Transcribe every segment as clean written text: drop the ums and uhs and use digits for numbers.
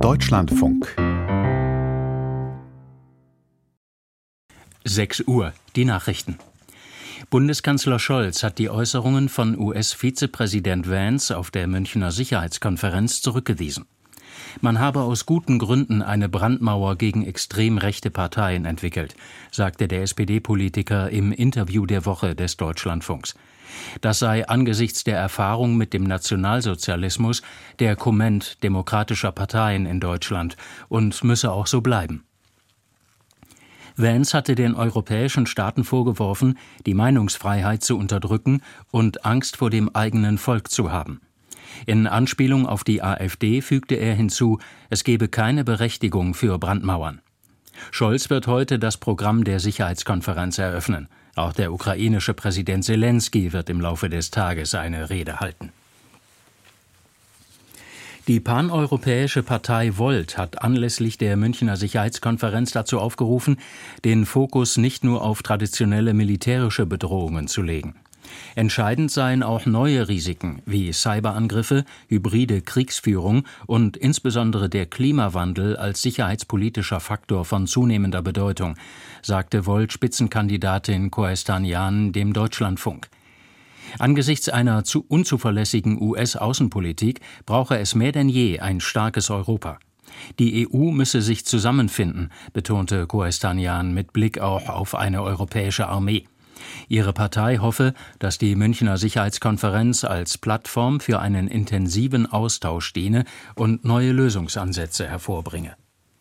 Deutschlandfunk 6 Uhr, die Nachrichten. Bundeskanzler Scholz hat die Äußerungen von US-Vizepräsident Vance auf der Münchner Sicherheitskonferenz zurückgewiesen. Man habe aus guten Gründen eine Brandmauer gegen extrem rechte Parteien entwickelt, sagte der SPD-Politiker im Interview der Woche des Deutschlandfunks. Das sei angesichts der Erfahrung mit dem Nationalsozialismus der Comment demokratischer Parteien in Deutschland und müsse auch so bleiben. Vance hatte den europäischen Staaten vorgeworfen, die Meinungsfreiheit zu unterdrücken und Angst vor dem eigenen Volk zu haben. In Anspielung auf die AfD fügte er hinzu, es gebe keine Berechtigung für Brandmauern. Scholz wird heute das Programm der Sicherheitskonferenz eröffnen. Auch der ukrainische Präsident Selenskyj wird im Laufe des Tages eine Rede halten. Die paneuropäische Partei Volt hat anlässlich der Münchner Sicherheitskonferenz dazu aufgerufen, den Fokus nicht nur auf traditionelle militärische Bedrohungen zu legen. Entscheidend seien auch neue Risiken wie Cyberangriffe, hybride Kriegsführung und insbesondere der Klimawandel als sicherheitspolitischer Faktor von zunehmender Bedeutung, sagte Volt-Spitzenkandidatin Koestanian dem Deutschlandfunk. Angesichts einer zu unzuverlässigen US-Außenpolitik brauche es mehr denn je ein starkes Europa. Die EU müsse sich zusammenfinden, betonte Koestanian mit Blick auch auf eine europäische Armee. Ihre Partei hoffe, dass die Münchner Sicherheitskonferenz als Plattform für einen intensiven Austausch diene und neue Lösungsansätze hervorbringe.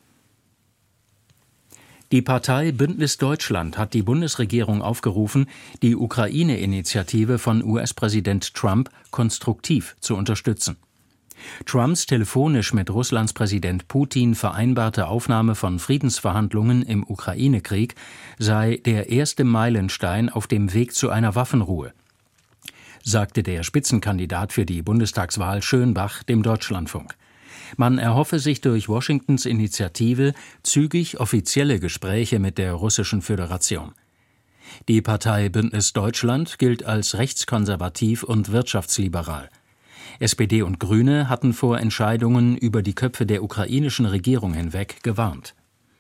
Die Partei Bündnis Deutschland hat die Bundesregierung aufgerufen, die Ukraine-Initiative von US-Präsident Trump konstruktiv zu unterstützen. Trumps telefonisch mit Russlands Präsident Putin vereinbarte Aufnahme von Friedensverhandlungen im Ukraine-Krieg sei der erste Meilenstein auf dem Weg zu einer Waffenruhe, sagte der Spitzenkandidat für die Bundestagswahl Schönbach dem Deutschlandfunk. Man erhoffe sich durch Washingtons Initiative zügig offizielle Gespräche mit der Russischen Föderation. Die Partei Bündnis Deutschland gilt als rechtskonservativ und wirtschaftsliberal. SPD und Grüne hatten vor Entscheidungen über die Köpfe der ukrainischen Regierung hinweg gewarnt.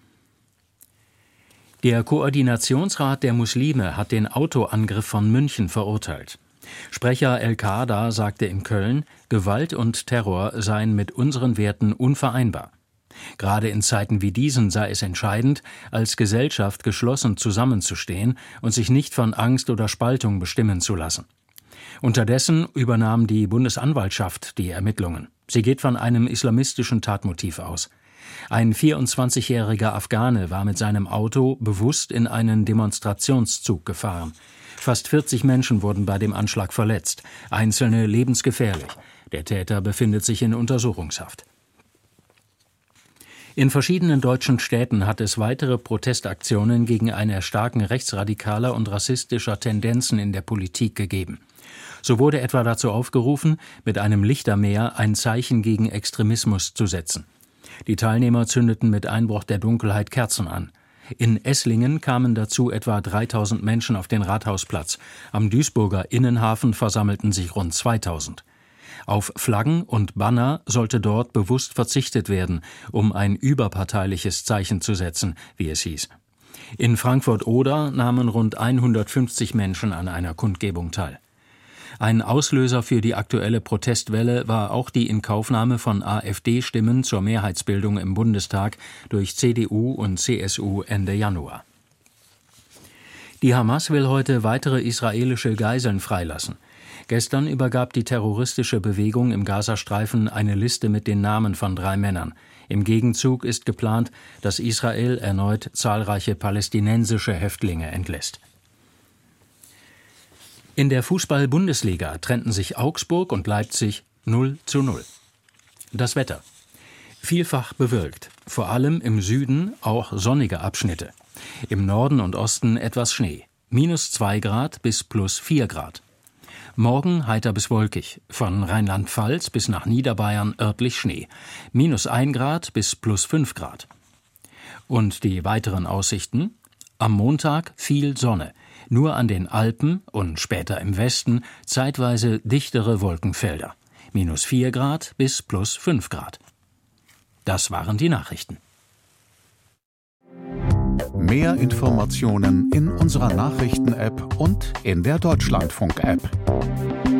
Der Koordinationsrat der Muslime hat den Autoangriff von München verurteilt. Sprecher El-Kaada sagte in Köln, Gewalt und Terror seien mit unseren Werten unvereinbar. Gerade in Zeiten wie diesen sei es entscheidend, als Gesellschaft geschlossen zusammenzustehen und sich nicht von Angst oder Spaltung bestimmen zu lassen. Unterdessen übernahm die Bundesanwaltschaft die Ermittlungen. Sie geht von einem islamistischen Tatmotiv aus. Ein 24-jähriger Afghane war mit seinem Auto bewusst in einen Demonstrationszug gefahren. Fast 40 Menschen wurden bei dem Anschlag verletzt, einzelne lebensgefährlich. Der Täter befindet sich in Untersuchungshaft. In verschiedenen deutschen Städten hat es weitere Protestaktionen gegen ein Erstarken rechtsradikaler und rassistischer Tendenzen in der Politik gegeben. So wurde etwa dazu aufgerufen, mit einem Lichtermeer ein Zeichen gegen Extremismus zu setzen. Die Teilnehmer zündeten mit Einbruch der Dunkelheit Kerzen an. In Esslingen kamen dazu etwa 3000 Menschen auf den Rathausplatz. Am Duisburger Innenhafen versammelten sich rund 2000. Auf Flaggen und Banner sollte dort bewusst verzichtet werden, um ein überparteiliches Zeichen zu setzen, wie es hieß. In Frankfurt-Oder nahmen rund 150 Menschen an einer Kundgebung teil. Ein Auslöser für die aktuelle Protestwelle war auch die Inkaufnahme von AfD-Stimmen zur Mehrheitsbildung im Bundestag durch CDU und CSU Ende Januar. Die Hamas will heute weitere israelische Geiseln freilassen. Gestern übergab die terroristische Bewegung im Gazastreifen eine Liste mit den Namen von 3 Männern. Im Gegenzug ist geplant, dass Israel erneut zahlreiche palästinensische Häftlinge entlässt. In der Fußball-Bundesliga trennten sich Augsburg und Leipzig 0:0. Das Wetter. Vielfach bewölkt, vor allem im Süden auch sonnige Abschnitte. Im Norden und Osten etwas Schnee, -2 Grad bis +4 Grad. Morgen heiter bis wolkig, von Rheinland-Pfalz bis nach Niederbayern örtlich Schnee, -1 Grad bis +5 Grad. Und die weiteren Aussichten? Am Montag viel Sonne, nur an den Alpen und später im Westen zeitweise dichtere Wolkenfelder, -4 Grad bis +5 Grad. Das waren die Nachrichten. Mehr Informationen in unserer Nachrichten-App und in der Deutschlandfunk-App.